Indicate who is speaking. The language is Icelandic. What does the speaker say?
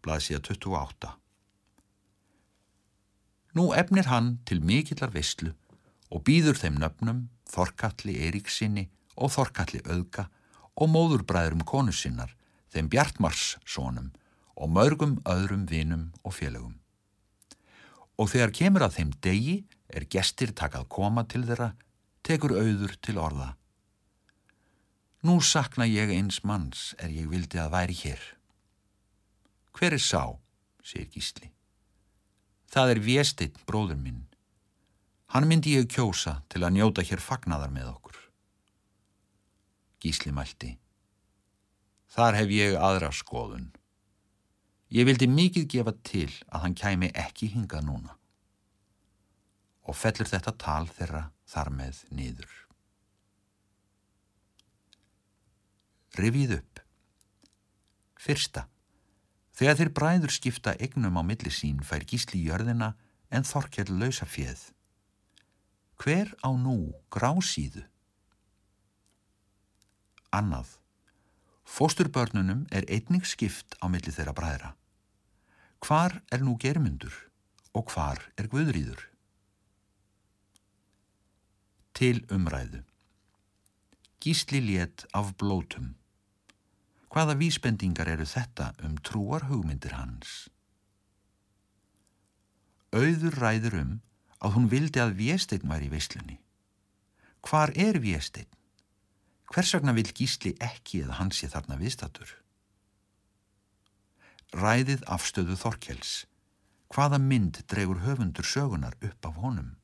Speaker 1: blaðsíða 28. Nú efnir hann til mikillar veislu og býður þeim nöfnum Þorkalli Eiríkssyni og Þorkalli Auðga og móðurbræðrum konu sinnar, þeim Bjartmarssonum og mörgum öðrum vinum og félögum. Og þegar kemur að þeim degi gestir taka að koma til þeirra, tekur Auður til orða. Nú sakna ég eins manns ég vildi að væri hér. Hver sá, segir Gísli. Það Vésteinn bróðir minn. Hann myndi ég kjósa til að njóta hér fagnaðar með okkur. Gísli mælti. Þar hef ég aðra skoðun. Ég vildi mikið gefa til að hann kæmi ekki hingað núna. Og fellur þetta tal þeirra þar með niður. Rifið upp. Fyrsta. Þegar þeir bræður skipta eignum á milli sín fær Gísli jörðina en Þorkell lausaféð. Hver á nú Grásíðu? Annað. Fósturbörnunum einnig skipt á milli þeirra bræðra. Hvar nú Geirmundur og hvar Guðríður? Til umræðu. Gísli lét af blótum. Hvaða vísbendingar þetta trúar hugmyndir hans? Auður ræður að hún vildi að Vésteinn væri í veislunni. Hvar Vésteinn? Hvers vegna vill Gísli ekki að hann sé þarna viðstaddur? Ræðið afstöðu Þorkells. Hvaða mynd dregur höfundur sögunar upp af honum?